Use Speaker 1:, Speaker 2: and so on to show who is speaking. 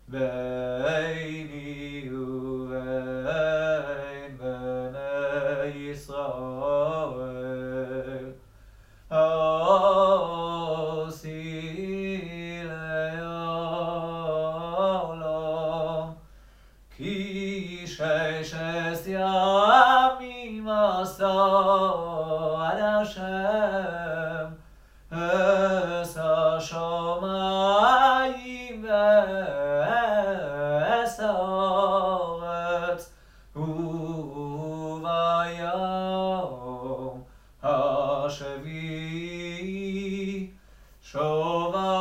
Speaker 1: ביני ובין בני ישראל. עשי לעולם, כי 16 ימים עשה עד השם את השמים ואת הארץ, וביום השביעי שוב